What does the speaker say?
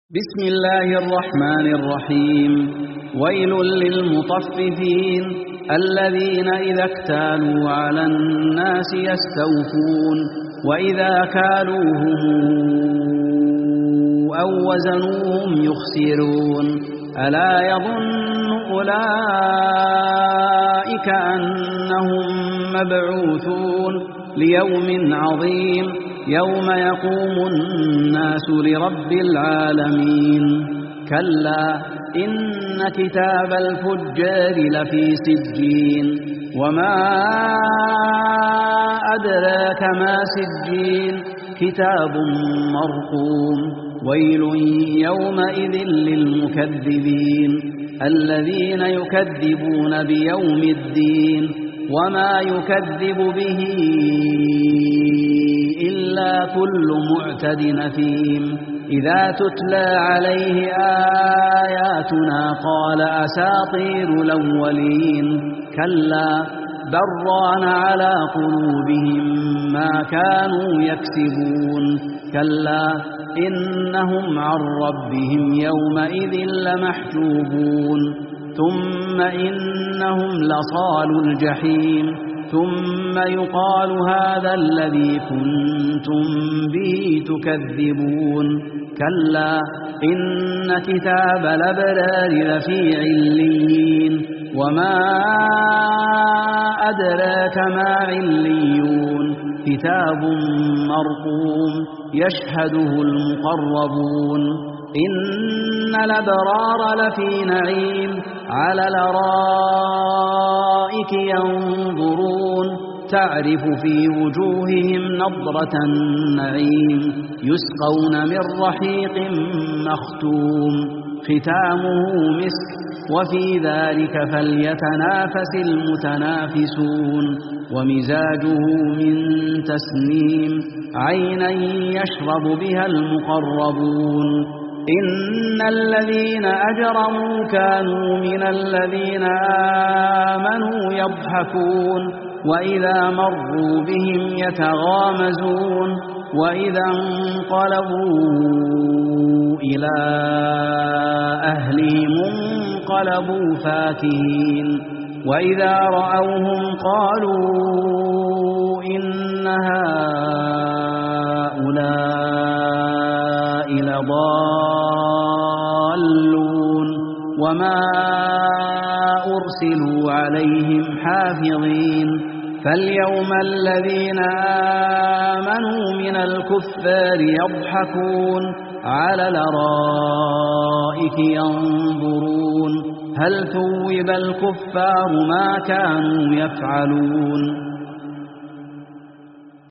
بسم الله الرحمن الرحيم. ويل للمطففين الذين إذا اكتالوا على الناس يستوفون وإذا كالوهم أو وزنوهم يخسرون. ألا يظن أولئك أنهم مبعوثون ليوم عظيم يوم يقوم الناس لرب العالمين. كلا إن كتاب الفجار لفي سجين وما أدراك ما سجين كتاب مرقوم. ويل يومئذ للمكذبين الذين يكذبون بيوم الدين وما يكذب به إلا كل معتد نثيم. إذا تتلى عليه آياتنا قال أساطير الأولين. كلا بل ران على قلوبهم ما كانوا يكسبون. كلا إنهم عن ربهم يومئذ لمحجوبون. ثم إنهم لصالوا الجحيم ثم يقال هذا الذي كنتم به تكذبون. كلا إن كتاب الأبرار لفي عليين وما أدراك ما عليون كتاب مرقوم يشهده المقربون. إن الأبرار لفي نعيم على الأرائك ينظرون تعرف في وجوههم نضرة النعيم يسقون من رحيق مختوم ختامه مسك وفي ذلك فليتنافس المتنافسون. ومزاجه من تسنيم عينا يشرب بها المقربون. إن الذين أجرموا كانوا من الذين آمنوا يضحكون وإذا مروا بهم يتغامزون وإذا انقلبوا إلى أهلهم انقلبوا فاكهين وإذا رأوهم قالوا إن هؤلاء لضالون وما أرسلوا عليهم حافظين. فاليوم الذين آمنوا من الكفار يضحكون على الأرائك ينظرون هل ثوب الكفار ما كانوا يفعلون.